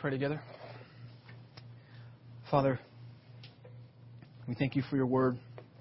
pray together. Father, we thank you for your word.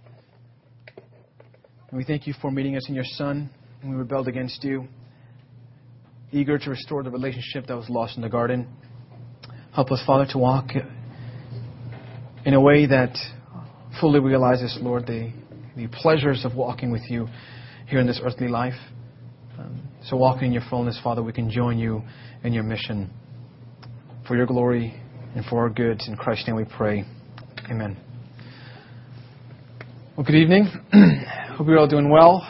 And we thank you for meeting us in your Son when we rebelled against you, eager to restore the relationship that was lost in the garden. Help us, Father, to walk in a way that fully realizes, Lord, the pleasures of walking with you here in this earthly life. So walking in your fullness, Father, we can join you in your mission for your glory and for our good. In Christ's name we pray. Amen. Well, good evening. Hope you're all doing well.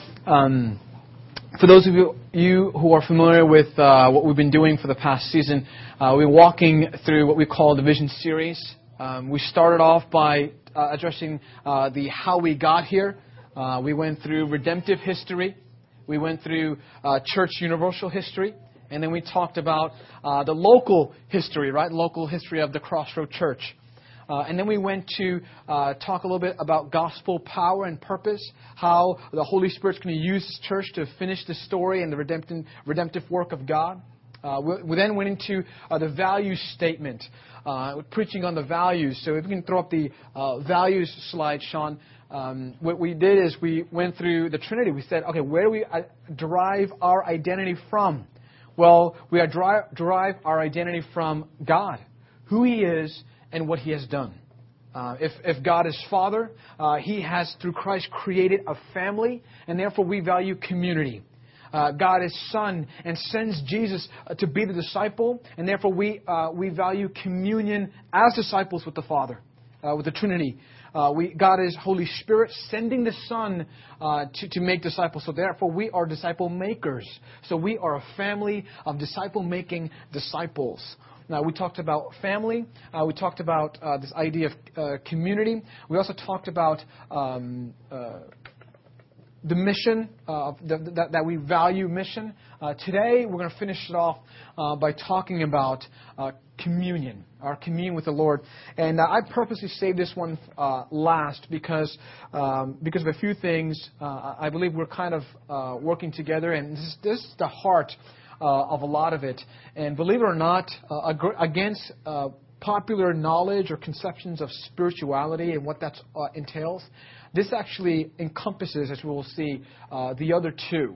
For those of you who are familiar with what we've been doing for the past season, we've been walking through what we call the Vision Series. We started off by addressing the how we got here. We went through redemptive history. We went through church universal history. And then we talked about the local history, right? Local history of the Crossroad Church. And then we went to talk a little bit about gospel power and purpose, how the Holy Spirit's going to use this church to finish the story and the redemptive work of God. We then went into the value statement, preaching on the values. So if you can throw up the values slide, Sean. What we did is we went through the Trinity. We said, okay, where do we derive our identity from? Well, we derive our identity from God, who He is and what He has done. If God is Father, He has, through Christ, created a family, and therefore we value community. God is Son and sends Jesus to be the disciple, and therefore we value communion as disciples with the Father, with the Trinity. God is Holy Spirit sending the Son to make disciples. So therefore we are disciple makers. So we are a family of disciple-making disciples. Now, we talked about family. We talked about this idea of community. We also talked about the mission, that we value mission. Today, we're going to finish it off by talking about communion, our communion with the Lord. And I purposely saved this one last because of a few things. I believe we're kind of working together, and this is the heart of a lot of it. And believe it or not, against popular knowledge or conceptions of spirituality and what that entails, this actually encompasses, as we will see, the other two.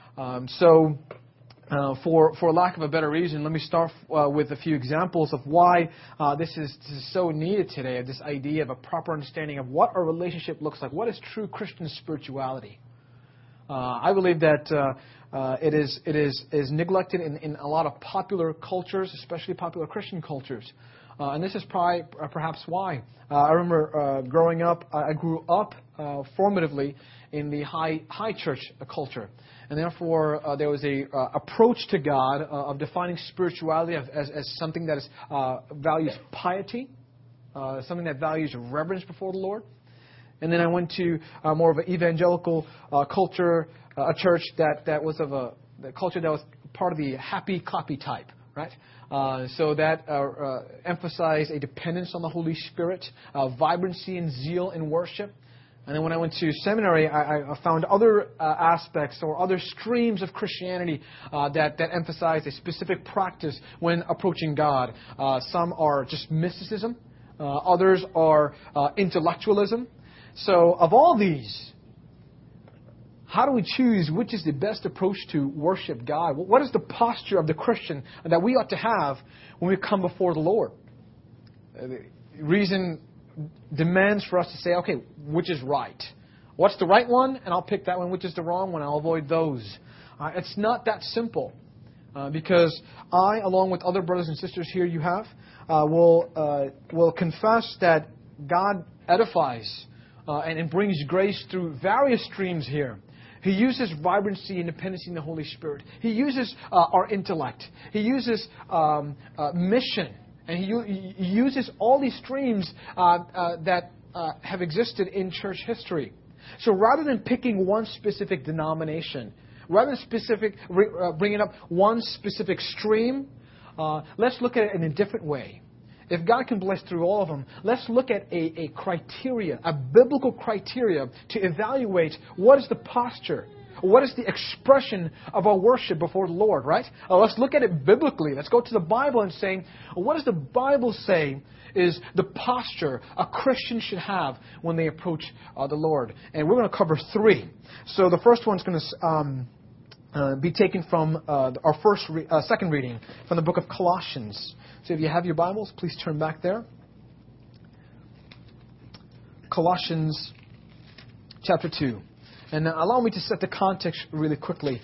For lack of a better reason, let me start with a few examples of why this is so needed today, this idea of a proper understanding of what our relationship looks like. What is true Christian spirituality? I believe that it is neglected in a lot of popular cultures, especially popular Christian cultures. And this is perhaps why. I remember growing up, I grew up formatively in the high church culture. And therefore, there was a approach to God of defining spirituality as something that values piety, something that values reverence before the Lord. And then I went to more of an evangelical culture, a church that was of the culture that was part of the happy, clappy type, right? So that emphasized a dependence on the Holy Spirit, vibrancy and zeal in worship. And then when I went to seminary, I found other aspects or other streams of Christianity that emphasize a specific practice when approaching God. Some are just mysticism. Others are intellectualism. So of all these, how do we choose which is the best approach to worship God? What is the posture of the Christian that we ought to have when we come before the Lord? Reason demands for us to say, okay, which is right? What's the right one? And I'll pick that one. Which is the wrong one? I'll avoid those. It's not that simple. Because I, along with other brothers and sisters here you have, will confess that God edifies and brings grace through various streams here. He uses vibrancy and dependency in the Holy Spirit. He uses our intellect. He uses mission. And He uses all these streams that have existed in church history. So rather than picking one specific denomination, rather than bringing up one specific stream, let's look at it in a different way. If God can bless through all of them, let's look at a criteria, a biblical criteria to evaluate what is the posture What is the expression of our worship before the Lord, right? Let's look at it biblically. Let's go to the Bible and say, what does the Bible say is the posture a Christian should have when they approach the Lord? And we're going to cover 3. So the first one's going to be taken from our second reading from the book of Colossians. So if you have your Bibles, please turn back there. Colossians chapter 2. And allow me to set the context really quickly.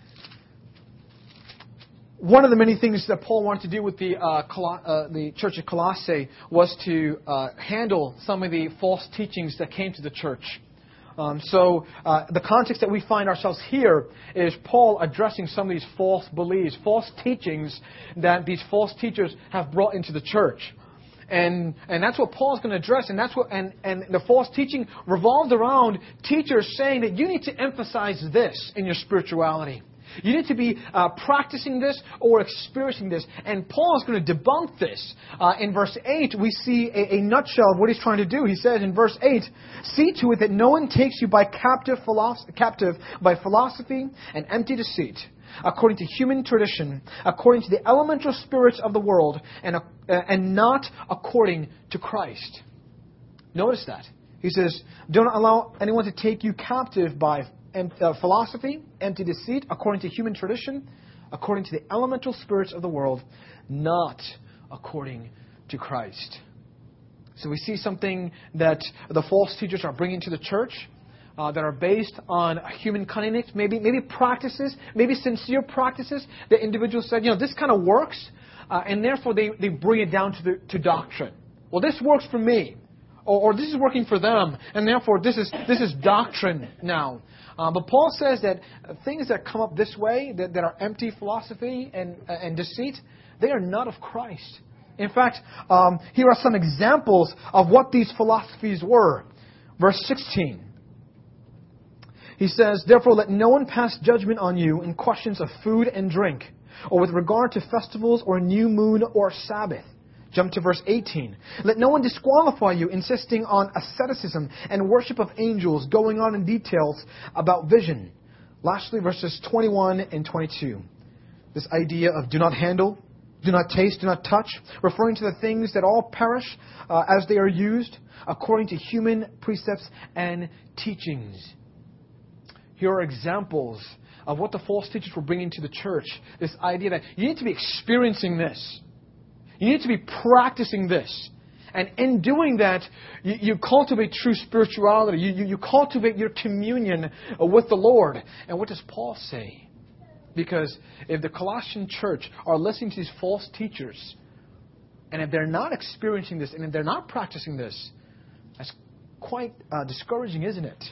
One of the many things that Paul wanted to do with the church of Colossae was to handle some of the false teachings that came to the church. So the context that we find ourselves here is Paul addressing some of these false beliefs, false teachings that these false teachers have brought into the church. And that's what Paul's going to address, and the false teaching revolved around teachers saying that you need to emphasize this in your spirituality. You need to be practicing this or experiencing this. And Paul is going to debunk this. In verse 8, we see a nutshell of what he's trying to do. He says in verse 8, "See to it that no one takes you by captive by philosophy and empty deceit, according to human tradition, according to the elemental spirits of the world, and not according to Christ." Notice that. He says, "Don't allow anyone to take you captive by philosophy, empty deceit, according to human tradition, according to the elemental spirits of the world, not according to Christ." So we see something that the false teachers are bringing to the church that are based on human cunningness, maybe practices, maybe sincere practices that individuals said, this kind of works, and therefore they bring it down to doctrine. Well, this works for me, or this is working for them, and therefore this is doctrine now. But Paul says that things that come up this way, that are empty philosophy and deceit, they are not of Christ. In fact, here are some examples of what these philosophies were. Verse 16. He says, "Therefore let no one pass judgment on you in questions of food and drink, or with regard to festivals or new moon or Sabbath." Jump to verse 18. "Let no one disqualify you, insisting on asceticism and worship of angels, going on in details about vision." Lastly, verses 21 and 22. This idea of do not handle, do not taste, do not touch, referring to the things that all perish as they are used, according to human precepts and teachings. Here are examples of what the false teachers were bringing to the church. This idea that you need to be experiencing this. You need to be practicing this. And in doing that, you cultivate true spirituality. You cultivate your communion with the Lord. And what does Paul say? Because if the Colossian church are listening to these false teachers, and if they're not experiencing this, and if they're not practicing this, that's quite discouraging, isn't it?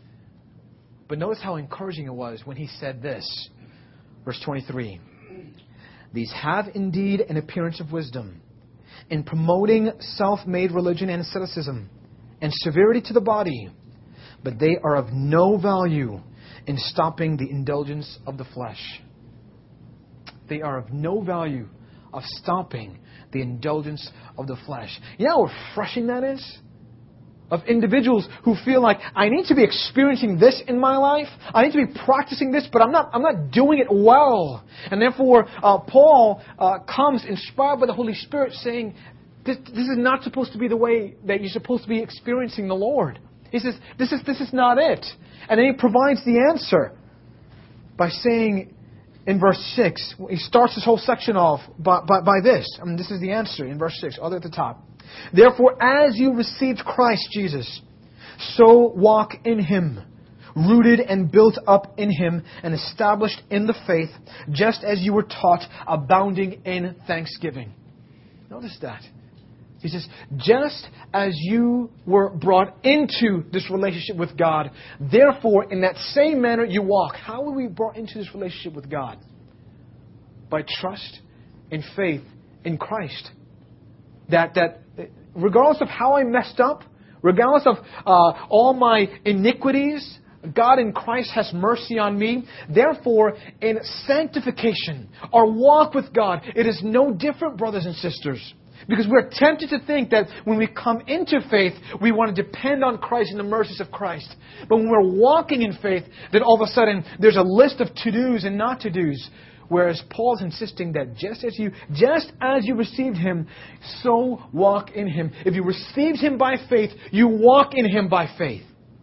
But notice how encouraging it was when he said this. Verse 23. "These have indeed an appearance of wisdom in promoting self-made religion and asceticism and severity to the body, but they are of no value in stopping the indulgence of the flesh." They are of no value of stopping the indulgence of the flesh. You know how refreshing that is? Of individuals who feel like, I need to be experiencing this in my life. I need to be practicing this, but I'm not doing it well. And therefore, Paul comes inspired by the Holy Spirit saying, this is not supposed to be the way that you're supposed to be experiencing the Lord. He says, this is not it. And then he provides the answer by saying in verse 6, he starts this whole section off by this. I mean, this is the answer in verse 6, all the way at the top. "Therefore, as you received Christ Jesus, so walk in Him, rooted and built up in Him, and established in the faith, just as you were taught, abounding in thanksgiving." Notice that. He says, just as you were brought into this relationship with God, therefore, in that same manner you walk. How were we brought into this relationship with God? By trust and faith in Christ. That regardless of how I messed up, regardless of all my iniquities, God in Christ has mercy on me. Therefore, in sanctification, our walk with God, it is no different, brothers and sisters. Because we're tempted to think that when we come into faith, we want to depend on Christ and the mercies of Christ. But when we're walking in faith, then all of a sudden there's a list of to-dos and not to-dos. Whereas Paul's insisting that just as you received Him, so walk in Him. If you received Him by faith, you walk in Him by faith.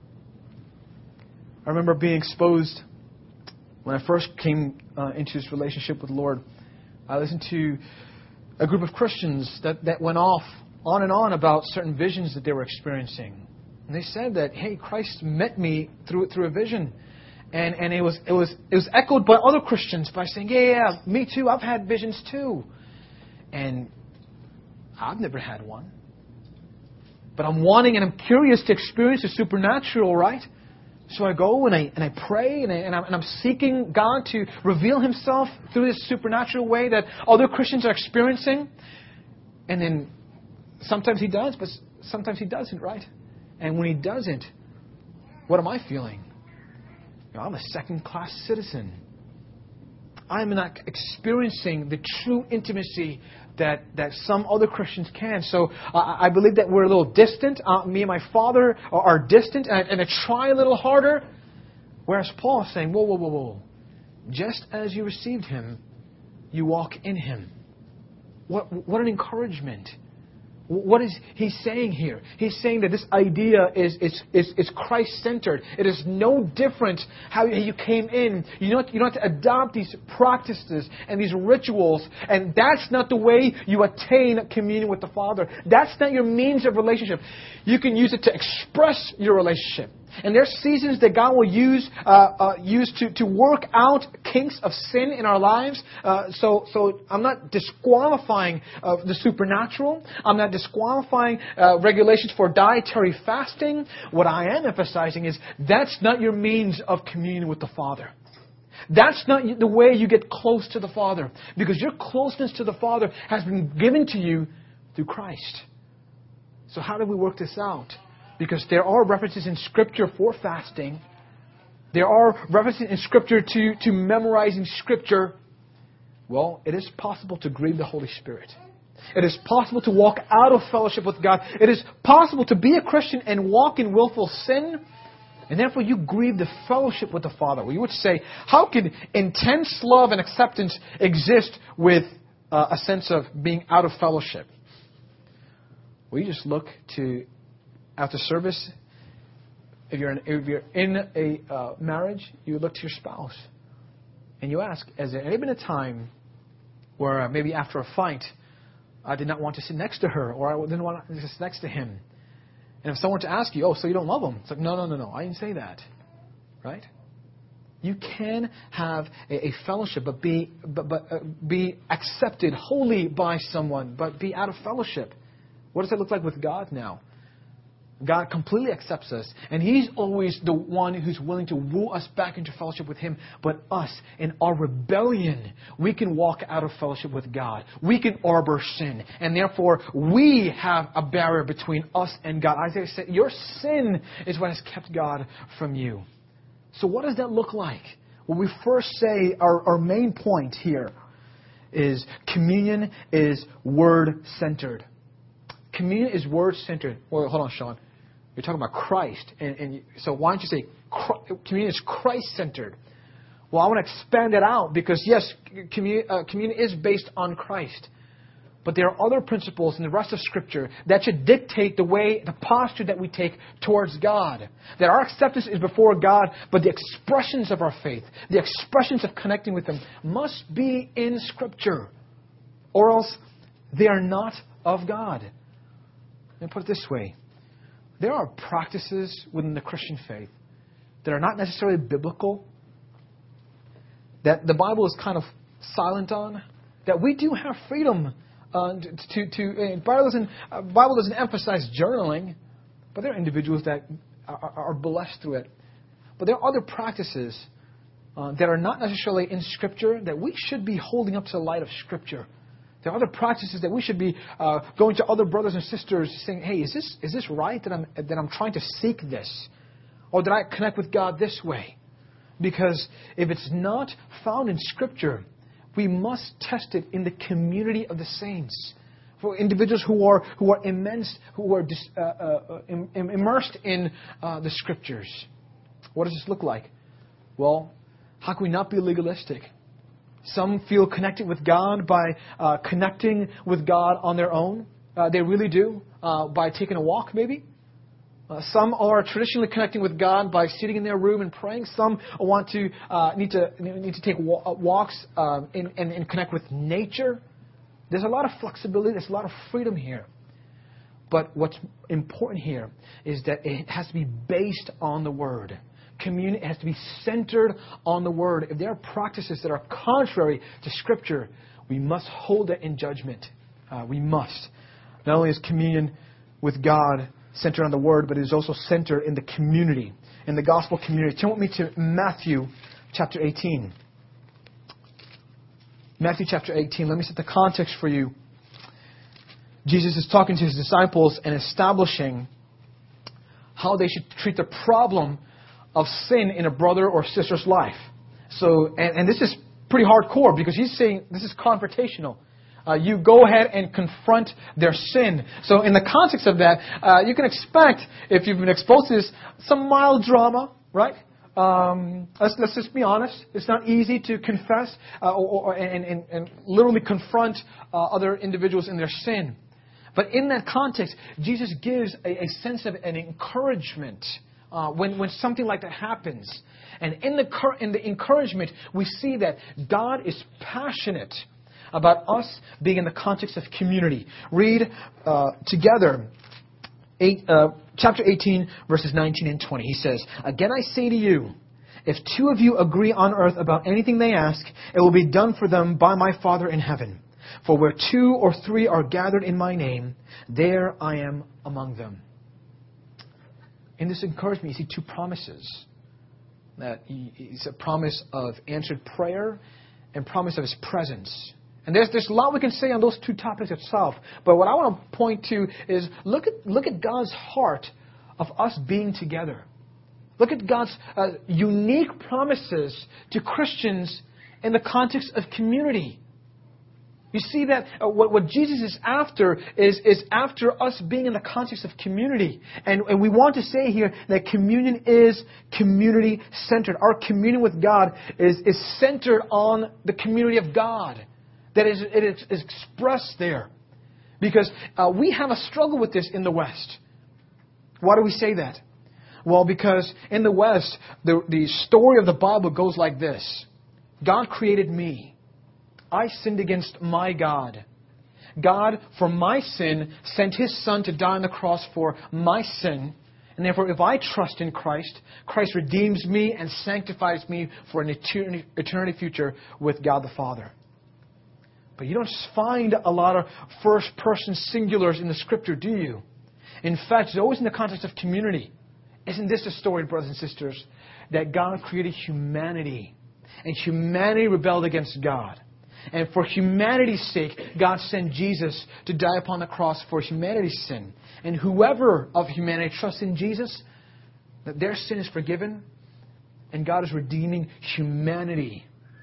I remember being exposed when I first came into this relationship with the Lord. I listened to a group of Christians that went on and on about certain visions that they were experiencing. And they said that, hey, Christ met me through a vision. And it was echoed by other Christians by saying, yeah, me too, I've had visions too. And I've never had one. But I'm wanting and I'm curious to experience the supernatural, right? So I go and I pray and I'm seeking God to reveal Himself through this supernatural way that other Christians are experiencing. And then sometimes He does, but sometimes He doesn't, right? And when He doesn't, what am I feeling? I'm a second-class citizen. I'm not experiencing the true intimacy that some other Christians can. So I believe that we're a little distant. Me and my father are distant, and I try a little harder. Whereas Paul is saying, whoa. Just as you received Him, you walk in Him. What an encouragement. What is he saying here? He's saying that this idea is Christ-centered. It is no different how you came in. You don't have to adopt these practices and these rituals. And that's not the way you attain communion with the Father. That's not your means of relationship. You can use it to express your relationship. And there's seasons that God will use to work out kinks of sin in our lives. So I'm not disqualifying the supernatural. I'm not disqualifying regulations for dietary fasting. What I am emphasizing is that's not your means of communion with the Father. That's not the way you get close to the Father. Because your closeness to the Father has been given to you through Christ. So how do we work this out? Because there are references in Scripture for fasting. There are references in Scripture to memorizing Scripture. Well, it is possible to grieve the Holy Spirit. It is possible to walk out of fellowship with God. It is possible to be a Christian and walk in willful sin. And therefore you grieve the fellowship with the Father. Well, you would say, how can intense love and acceptance exist with a sense of being out of fellowship? Well, you just look to... After service, if you're in a marriage, you look to your spouse and you ask, has there ever been a time where maybe after a fight, I did not want to sit next to her or I didn't want to sit next to him? And if someone were to ask you, oh, so you don't love him? It's like, no, I didn't say that. Right? You can have a fellowship, but be accepted wholly by someone, but be out of fellowship. What does that look like with God now? God completely accepts us, and He's always the one who's willing to woo us back into fellowship with Him. But us, in our rebellion, we can walk out of fellowship with God. We can harbor sin, and therefore we have a barrier between us and God. Isaiah said, your sin is what has kept God from you. So what does that look like? Well, we first say our main point here is communion is word-centered. Communion is word-centered. Well, hold on, Sean. You're talking about Christ. So why don't you say communion is Christ-centered? Well, I want to expand it out because, yes, communion is based on Christ. But there are other principles in the rest of Scripture that should dictate the posture that we take towards God. That our acceptance is before God, but the expressions of our faith, the expressions of connecting with Him must be in Scripture. Or else they are not of God. Let me put it this way. There are practices within the Christian faith that are not necessarily biblical, that the Bible is kind of silent on, that we do have freedom to Bible doesn't emphasize journaling, but there are individuals that are blessed through it. But there are other practices that are not necessarily in Scripture that we should be holding up to the light of Scripture. There are other practices that we should be going to other brothers and sisters saying, hey, is this right that I'm trying to seek this? Or did I connect with God this way? Because if it's not found in Scripture, we must test it in the community of the saints. For individuals who are immersed in the Scriptures. What does this look like? Well, how can we not be legalistic? Some feel connected with God by connecting with God on their own. They really do, by taking a walk maybe. Some are traditionally connecting with God by sitting in their room and praying. Some need to take walks and connect with nature. There's a lot of flexibility. There's a lot of freedom here. But what's important here is that it has to be based on the Word. Community has to be centered on the Word. If there are practices that are contrary to Scripture, we must hold it in judgment. We must. Not only is communion with God centered on the Word, but it is also centered in the community, in the gospel community. Turn with me to Matthew chapter 18. Matthew chapter 18. Let me set the context for you. Jesus is talking to His disciples and establishing how they should treat the problem of sin in a brother or sister's life. So, and this is pretty hardcore because He's saying this is confrontational. You go ahead and confront their sin. So in the context of that, you can expect, if you've been exposed to this, some mild drama, right? Let's just be honest. It's not easy to confess and literally confront other individuals in their sin. But in that context, Jesus gives a sense of an encouragement when something like that happens. And in the encouragement, we see that God is passionate about us being in the context of community. Read together chapter 18, verses 19 and 20. He says, "Again I say to you, if two of you agree on earth about anything they ask, it will be done for them by my Father in heaven. For where 2 or 3 are gathered in my name, there I am among them." In this encouragement, you see 2 promises. That it's a promise of answered prayer and promise of His presence. And there's a lot we can say on those 2 topics itself. But what I want to point to is look at God's heart of us being together. Look at God's unique promises to Christians in the context of community. You see that what Jesus is after is after us being in the context of community. And we want to say here that communion is community-centered. Our communion with God is centered on the community of God. That it is expressed there. Because we have a struggle with this in the West. Why do we say that? Well, because in the West, the story of the Bible goes like this. God created me. I sinned against my God. God, for my sin, sent His Son to die on the cross for my sin. And therefore, if I trust in Christ, Christ redeems me and sanctifies me for an eternity future with God the Father. But you don't find a lot of first-person singulars in the Scripture, do you? In fact, it's always in the context of community. Isn't this the story, brothers and sisters? That God created humanity. And humanity rebelled against God. And for humanity's sake, God sent Jesus to die upon the cross for humanity's sin. And whoever of humanity trusts in Jesus, that their sin is forgiven. And God is redeeming humanity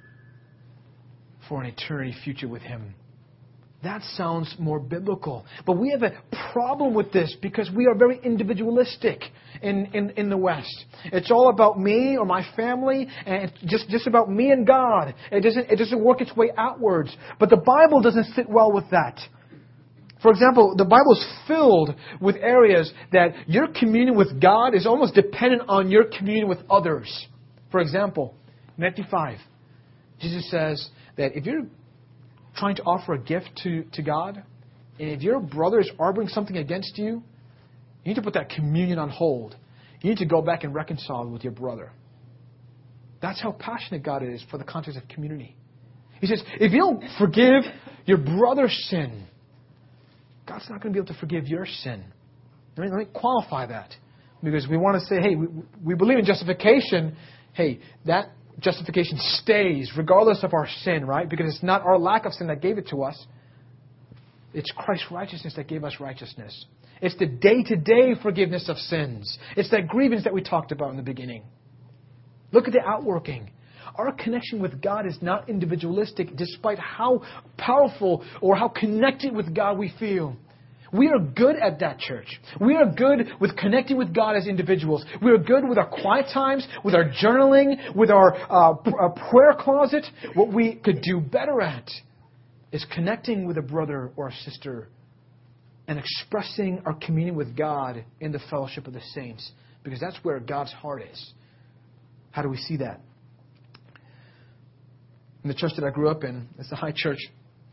for an eternity future with Him. That sounds more biblical. But we have a problem with this because we are very individualistic in the West. It's all about me or my family and just about me and God. It doesn't work its way outwards. But the Bible doesn't sit well with that. For example, the Bible is filled with areas that your communion with God is almost dependent on your communion with others. For example, Matthew 5, Jesus says that if you're trying to offer a gift to God, and if your brother is harboring something against you, you need to put that communion on hold. You need to go back and reconcile with your brother. That's how passionate God is for the context of community. He says, if you don't forgive your brother's sin, God's not going to be able to forgive your sin. Let me qualify that. Because we want to say, hey, we believe in justification. Hey, that justification stays regardless of our sin, right? Because it's not our lack of sin that gave it to us. It's Christ's righteousness that gave us righteousness. It's the day-to-day forgiveness of sins. It's that grievance that we talked about in the beginning. Look at the outworking. Our connection with God is not individualistic, despite how powerful or how connected with God we feel. We are good at that, church. We are good with connecting with God as individuals. We are good with our quiet times, with our journaling, with our prayer closet. What we could do better at is connecting with a brother or a sister and expressing our communion with God in the fellowship of the saints, because that's where God's heart is. How do we see that? In the church that I grew up in, it's the High Church.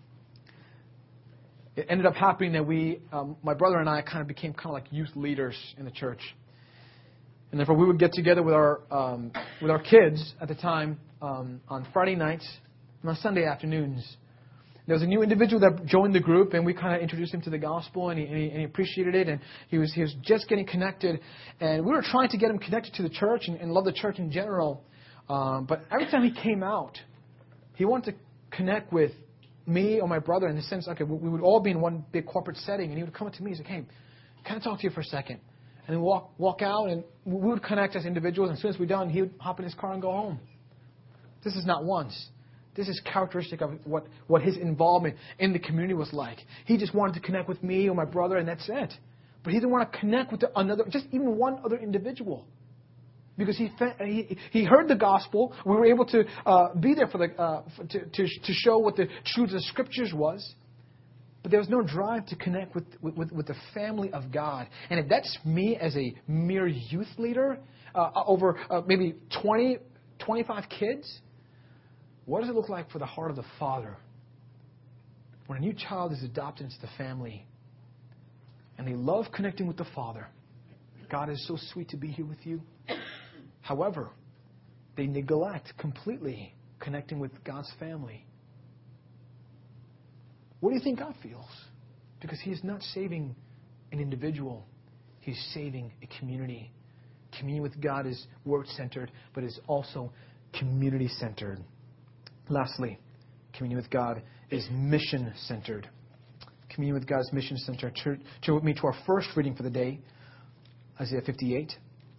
It ended up happening that my brother and I kind of became like youth leaders in the church. And therefore we would get together with our kids at the time on Friday nights and on Sunday afternoons. There was a new individual that joined the group, and we kind of introduced him to the gospel, and he appreciated it, and he was just getting connected. And we were trying to get him connected to the church and love the church in general. But every time he came out, he wanted to connect with me or my brother in the sense, okay, we would all be in one big corporate setting, and he would come up to me and say, hey, can I talk to you for a second? And then walk out, and we would connect as individuals, and as soon as we're done, he would hop in his car and go home. This is not once. This is characteristic of what his involvement in the community was like. He just wanted to connect with me or my brother, and that's it. But he didn't want to connect with another, just even one other individual. Because he heard the gospel. We were able to be there to show what the truth of the Scriptures was. But there was no drive to connect with the family of God. And if that's me as a mere youth leader, over maybe 20, 25 kids, what does it look like for the heart of the Father when a new child is adopted into the family and they love connecting with the Father? God is so sweet to be here with you. However, they neglect completely connecting with God's family. What do you think God feels? Because He is not saving an individual. He's saving a community. Communion with God is word-centered, but is also community-centered. Lastly, communion with God is mission-centered. Communion with God is mission-centered. Turn with me to our first reading for the day, Isaiah 58.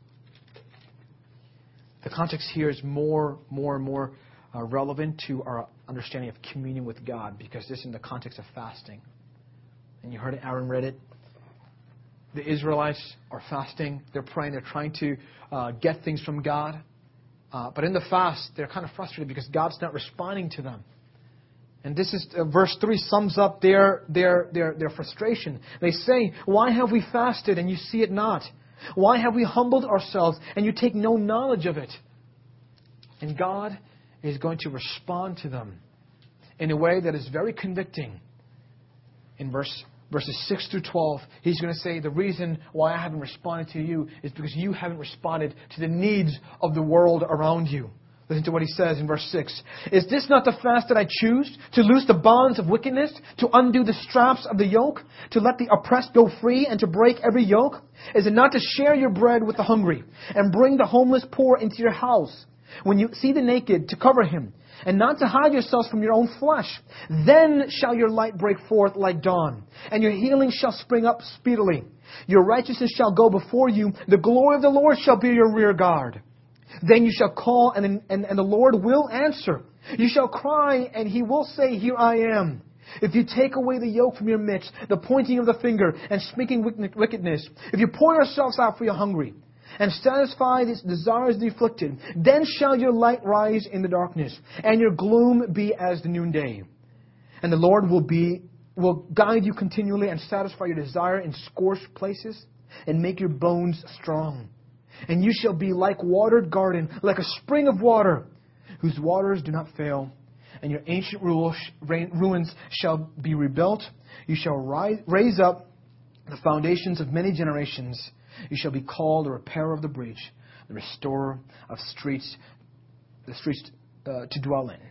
The context here is more and more relevant to our understanding of communion with God, because this is in the context of fasting. And you heard Aaron read it. The Israelites are fasting. They're praying. They're trying to get things from God. But in the fast, they're kind of frustrated because God's not responding to them. And this is verse 3 sums up their frustration. They say, "Why have we fasted and you see it not? Why have we humbled ourselves and you take no knowledge of it?" And God is going to respond to them in a way that is very convicting. In verses 6 through 12, He's going to say, the reason why I haven't responded to you is because you haven't responded to the needs of the world around you. Listen to what He says in verse 6. "Is this not the fast that I choose? To loose the bonds of wickedness, to undo the straps of the yoke, to let the oppressed go free, and to break every yoke? Is it not to share your bread with the hungry, and bring the homeless poor into your house? When you see the naked, to cover him, and not to hide yourselves from your own flesh. Then shall your light break forth like dawn, and your healing shall spring up speedily. Your righteousness shall go before you. The glory of the Lord shall be your rear guard. Then you shall call, and the Lord will answer. You shall cry, and He will say, here I am. If you take away the yoke from your midst, the pointing of the finger, and speaking wickedness, if you pour yourselves out for your hungry, and satisfy the desires of the afflicted, then shall your light rise in the darkness, and your gloom be as the noonday. And the Lord will guide you continually, and satisfy your desire in scorched places, and make your bones strong. And you shall be like watered garden, like a spring of water, whose waters do not fail. And your ancient ruins shall be rebuilt. You shall raise up the foundations of many generations. You shall be called the repairer of the breach, the restorer of streets, the streets to dwell in.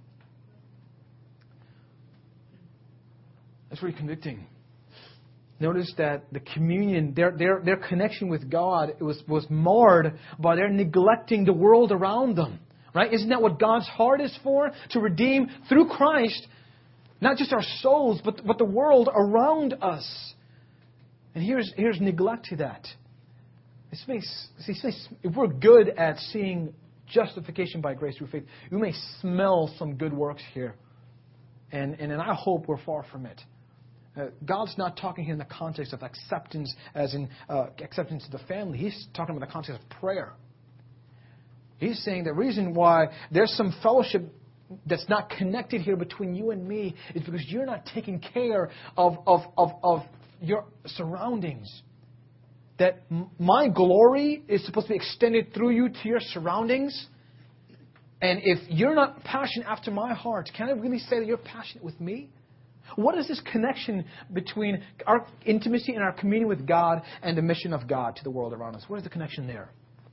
That's really convicting. Notice that the communion, their connection with God, was marred by their neglecting the world around them. Right? Isn't that what God's heart is for? To redeem through Christ, not just our souls, but the world around us. And here's neglect to that. If we're good at seeing justification by grace through faith. You may smell some good works here. And I hope we're far from it. God's not talking here in the context of acceptance as in acceptance to the family. He's talking about the context of prayer. He's saying the reason why there's some fellowship that's not connected here between you and me is because you're not taking care of your surroundings. That my glory is supposed to be extended through you to your surroundings. And if you're not passionate after my heart, can I really say that you're passionate with me? What is this connection between our intimacy and our communion with God and the mission of God to the world around us? What is the connection there?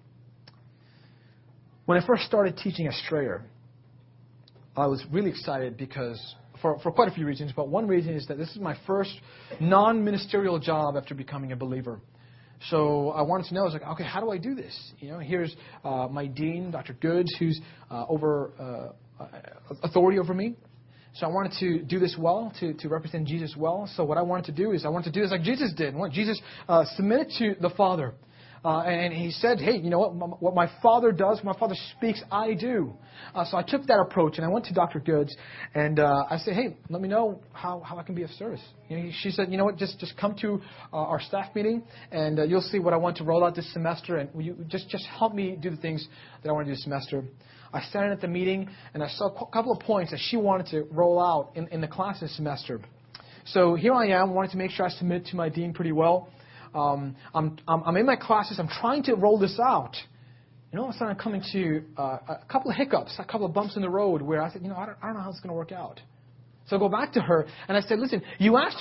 When I first started teaching at Strayer, I was really excited because, for quite a few reasons, but one reason is that this is my first non-ministerial job after becoming a believer. So I wanted to know, I was like, okay, how do I do this? Here's my dean, Dr. Goods, who's authority over me. So I wanted to do this well, to represent Jesus well. So what I wanted to do is this like Jesus did. Jesus submitted to the Father. And he said, hey, you know what my Father does, when my Father speaks, I do. So I took that approach, and I went to Dr. Goods, and I said, hey, let me know how I can be of service. She said, you know what, just come to our staff meeting, and you'll see what I want to roll out this semester, and will you just help me do the things that I want to do this semester. I sat in at the meeting, and I saw a couple of points that she wanted to roll out in the class this semester. So here I am, wanting to make sure I submit to my dean pretty well. I'm in my classes. I'm trying to roll this out. All of a sudden, I'm coming to a couple of hiccups, a couple of bumps in the road where I said, I don't know how it's going to work out. So I go back to her and I said, listen, you asked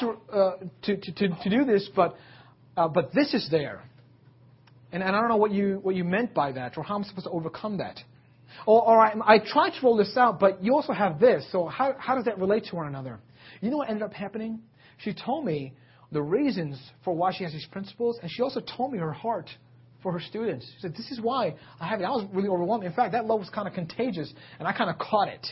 to do this, but this is there, and I don't know what you meant by that, or how I'm supposed to overcome that. Or I tried to roll this out, but you also have this. So how does that relate to one another? You know what ended up happening? She told me the reasons for why she has these principles, and she also told me her heart for her students. She said, this is why I have it. I was really overwhelmed. In fact, that love was kind of contagious, and I kind of caught it.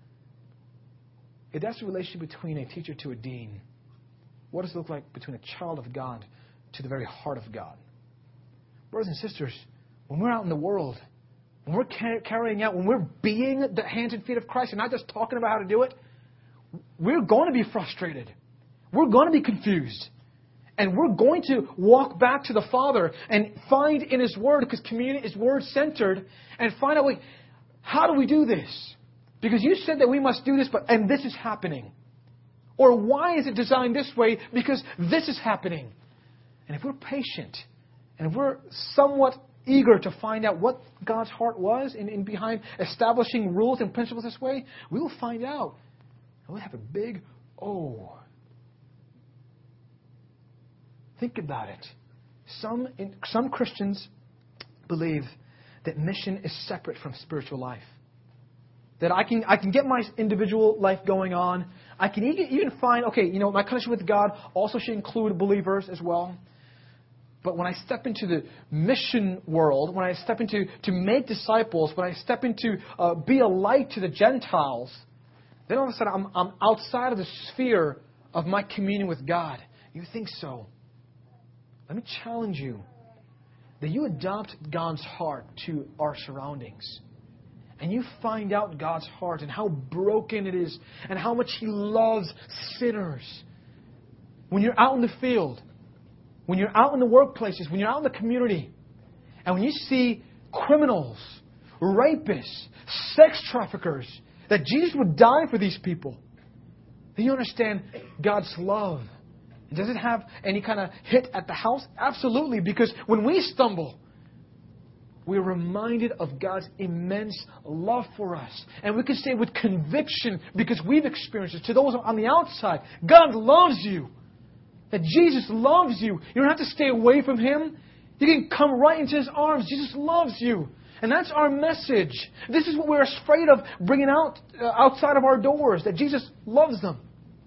That's the relationship between a teacher to a dean. What does it look like between a child of God to the very heart of God? Brothers and sisters, when we're out in the world, when we're carrying out, when we're being the hands and feet of Christ and not just talking about how to do it, we're going to be frustrated. We're going to be confused. And we're going to walk back to the Father and find in His Word, because community is Word-centered, and find out, how do we do this? Because you said that we must do this, and this is happening. Or why is it designed this way? Because this is happening. And if we're patient, and if we're somewhat eager to find out what God's heart was in behind establishing rules and principles this way, we will find out. And we'll have a big O. Think about it. Some Christians believe that mission is separate from spiritual life. That I can get my individual life going on. I can even find, my connection with God also should include believers as well. But when I step into the mission world, when I step into to make disciples, when I step into be a light to the Gentiles, then all of a sudden I'm outside of the sphere of my communion with God. You think so? Let me challenge you that you adopt God's heart to our surroundings. And you find out God's heart and how broken it is and how much He loves sinners. When you're out in the field, when you're out in the workplaces, when you're out in the community, and when you see criminals, rapists, sex traffickers, that Jesus would die for these people, then you understand God's love. Does it have any kind of hit at the house? Absolutely, because when we stumble, we're reminded of God's immense love for us. And we can say with conviction, because we've experienced it, to those on the outside, God loves you. That Jesus loves you. You don't have to stay away from Him. You can come right into His arms. Jesus loves you. And that's our message. This is what we're afraid of bringing out outside of our doors, that Jesus loves them.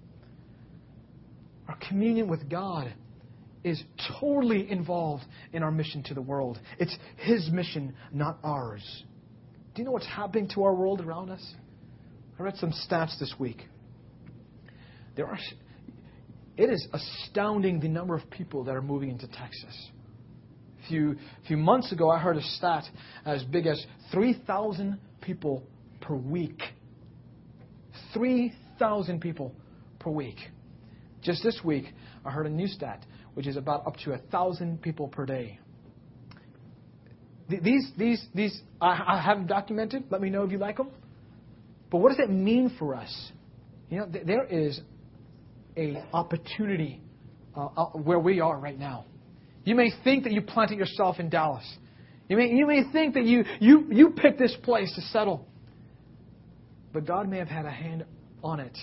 Our communion with God is totally involved in our mission to the world. It's His mission, not ours. Do you know what's happening to our world around us? I read some stats this week. It is astounding the number of people that are moving into Texas. few months ago, I heard a stat as big as 3,000 people per week. 3,000 people per week. Just this week, I heard a new stat, which is about up to 1,000 people per day. These I haven't documented. Let me know if you like them. But what does that mean for us? You know, there is an opportunity where we are right now. You may think that you planted yourself in Dallas. You may think that you picked this place to settle. But God may have had a hand on it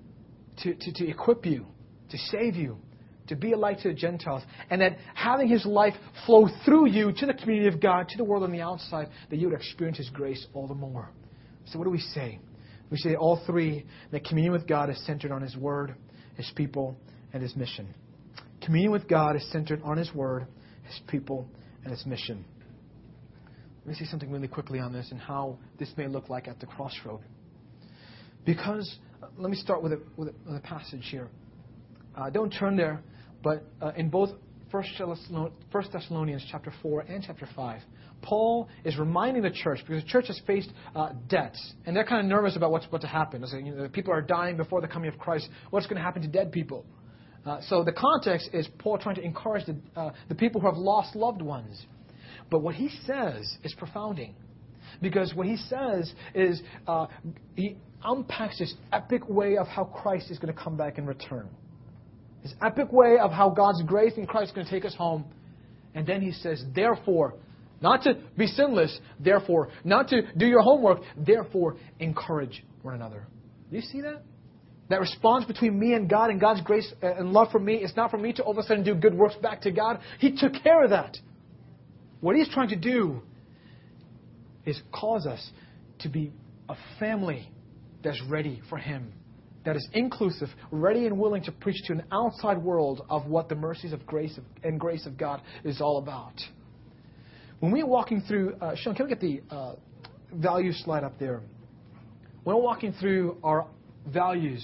to equip you, to save you, to be a light to the Gentiles. And that having His life flow through you to the community of God, to the world on the outside, that you would experience His grace all the more. So what do we say? We say all three, that communion with God is centered on His Word, His people, and His mission. Communion with God is centered on His Word, His people, and His mission. Let me say something really quickly on this and how this may look like at the crossroad. Because, let me start with a passage here. Don't turn there, but in both 1 Thessalonians chapter 4 and chapter 5, Paul is reminding the church, because the church has faced debts, and they're kind of nervous about what's about to happen. So, people are dying before the coming of Christ. What's going to happen to dead people? So the context is Paul trying to encourage the people who have lost loved ones. But what he says is profounding. Because what he says is he unpacks this epic way of how Christ is going to come back and return. This epic way of how God's grace in Christ is going to take us home. And then he says, therefore, not to be sinless, therefore, not to do your homework, therefore, encourage one another. Do you see that? That response between me and God and God's grace and love for me is not for me to all of a sudden do good works back to God. He took care of that. What He's trying to do is cause us to be a family that's ready for Him, that is inclusive, ready and willing to preach to an outside world of what the mercies of grace and grace of God is all about. When we're walking through, Sean, can we get the value slide up there? When we're walking through our values,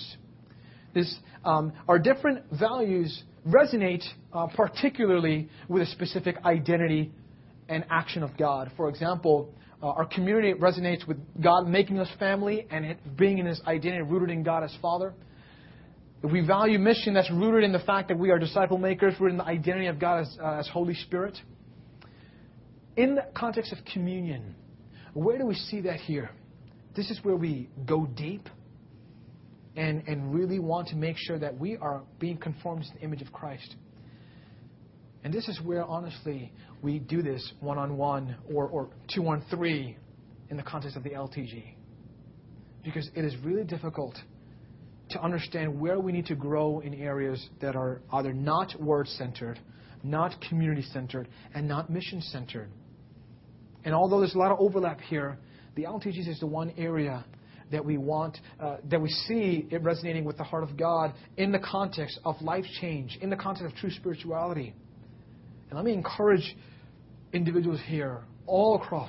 our different values resonate particularly with a specific identity and action of God. For example, our community resonates with God making us family and it being in His identity rooted in God as Father. If we value mission, that's rooted in the fact that we are disciple makers, rooted in the identity of God as Holy Spirit. In the context of communion, where do we see that here? This is where we go deep and really want to make sure that we are being conformed to the image of Christ. And this is where, honestly, we do this one-on-one or two-on-three in the context of the LTG. Because it is really difficult to understand where we need to grow in areas that are either not word-centered, not community-centered, and not mission-centered. And although there's a lot of overlap here, the LTGs is the one area that we want, that we see it resonating with the heart of God in the context of life change, in the context of true spirituality. And let me encourage individuals here, all across.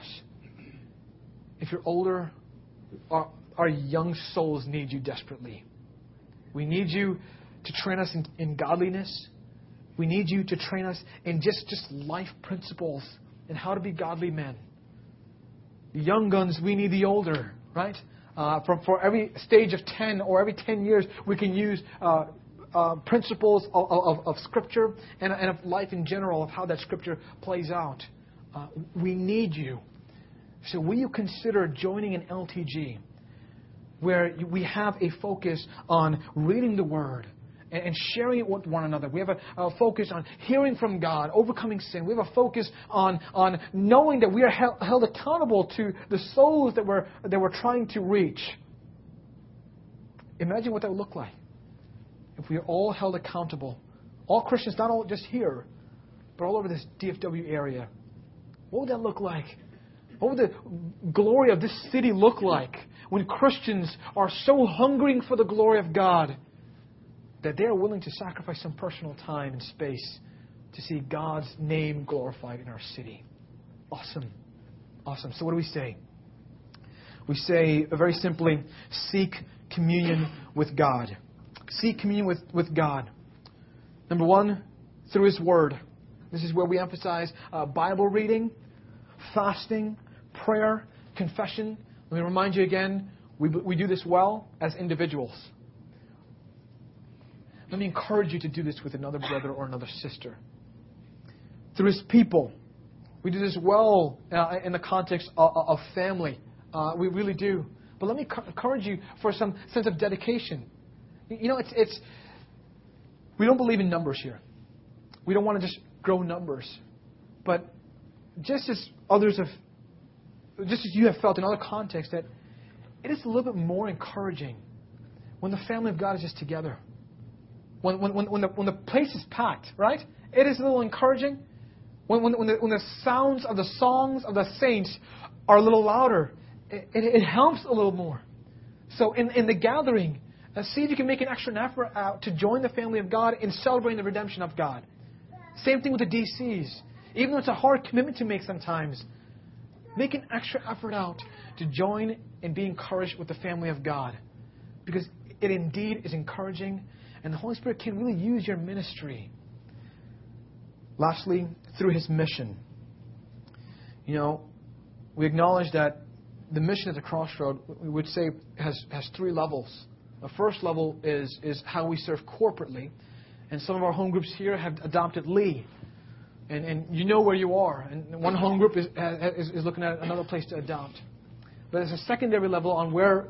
If you're older, our young souls need you desperately. We need you to train us in godliness. We need you to train us in just life principles and how to be godly men. The young guns, we need the older, right? For every stage of 10 or every 10 years, we can use principles of Scripture and of life in general, of how that Scripture plays out. We need you. So will you consider joining an LTG where we have a focus on reading the Word and sharing it with one another? We have a focus on hearing from God, overcoming sin. We have a focus on knowing that we are held accountable to the souls that we're trying to reach. Imagine what that would look like if we are all held accountable. All Christians, not all just here, but all over this DFW area. What would that look like? What would the glory of this city look like when Christians are so hungering for the glory of God that they are willing to sacrifice some personal time and space to see God's name glorified in our city? Awesome. Awesome. So what do we say? We say, very simply, seek communion with God. Seek communion with God. Number one, through His Word. This is where we emphasize Bible reading, fasting, prayer, confession. Let me remind you again, we do this well as individuals. Let me encourage you to do this with another brother or another sister. Through His people. We do this well in the context of family. We really do. But let me encourage you for some sense of dedication. You know, it's we don't believe in numbers here. We don't want to just grow numbers. But just as you have felt in other contexts, that it is a little bit more encouraging when the family of God is just together. When the place is packed, right? It is a little encouraging. When the sounds of the songs of the saints are a little louder, it helps a little more. So in the gathering, see if you can make an extra effort out to join the family of God in celebrating the redemption of God. Same thing with the DCs. Even though it's a hard commitment to make sometimes, make an extra effort out to join and be encouraged with the family of God. Because it indeed is encouraging, and the Holy Spirit can really use your ministry. Lastly, through His mission. You know, we acknowledge that the mission at the Crossroad, we would say, has three levels. The first level is how we serve corporately. And some of our home groups here have adopted Lee. And you know where you are. And one home group is looking at another place to adopt. But there's a secondary level on where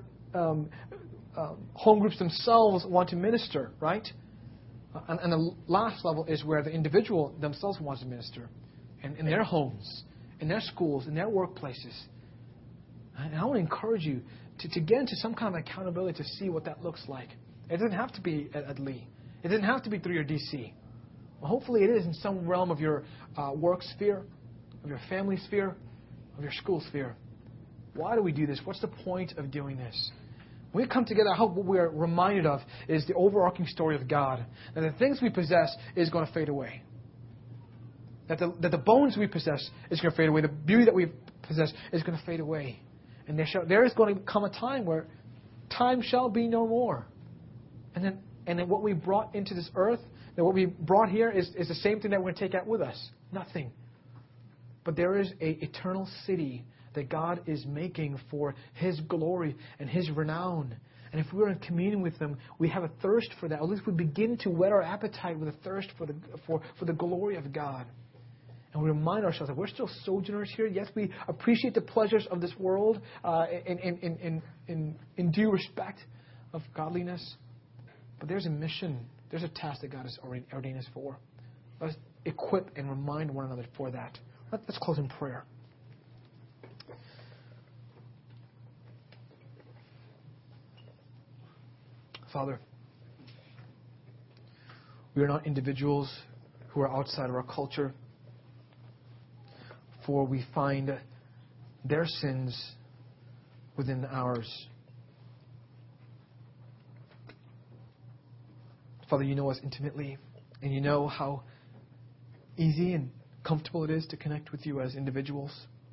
home groups themselves want to minister, right? And the last level is where the individual themselves wants to minister. In their homes, in their schools, in their workplaces. And I want to encourage you to get into some kind of accountability to see what that looks like. It doesn't have to be at Lee. It doesn't have to be through your DC. Well, hopefully it is in some realm of your work sphere, of your family sphere, of your school sphere. Why do we do this? What's the point of doing this? When we come together, I hope what we are reminded of is the overarching story of God. That the things we possess is going to fade away. That the bones we possess is going to fade away. The beauty that we possess is going to fade away. And there is going to come a time where time shall be no more. And then what we brought into this earth, that what we brought here is the same thing that we're going to take out with us. Nothing. But there is an eternal city that God is making for His glory and His renown. And if we're in communion with Him, we have a thirst for that. Or at least we begin to whet our appetite with a thirst for the glory of God. And we remind ourselves that we're still sojourners here. Yes, we appreciate the pleasures of this world in due respect of godliness. But there's a mission. There's a task that God has ordained us for. Let's equip and remind one another for that. Let's close in prayer. Father, we are not individuals who are outside of our culture, for we find their sins within ours. Father, you know us intimately, and you know how easy and comfortable it is to connect with you as individuals.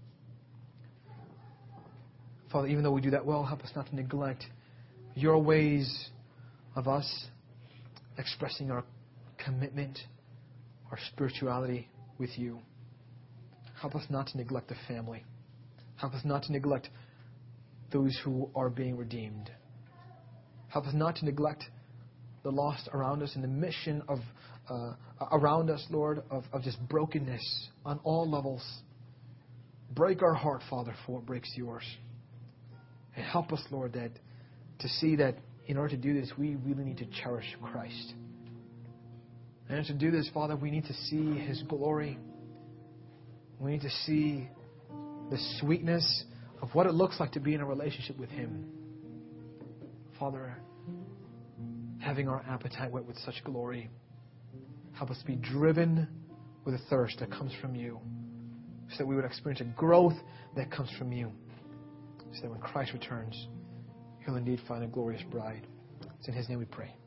Father, even though we do that well, help us not to neglect your ways of us expressing our commitment, our spirituality with you. Help us not to neglect the family. Help us not to neglect those who are being redeemed. Help us not to neglect the lost around us and the mission of around us, Lord, of just brokenness on all levels. Break our heart, Father, for what breaks yours. And help us, Lord, that to see that in order to do this, we really need to cherish Christ. And to do this, Father, we need to see His glory. We need to see the sweetness of what it looks like to be in a relationship with Him. Father, having our appetite whet with such glory, help us be driven with a thirst that comes from you, so that we would experience a growth that comes from you, so that when Christ returns, He'll indeed find a glorious bride. It's in His name we pray.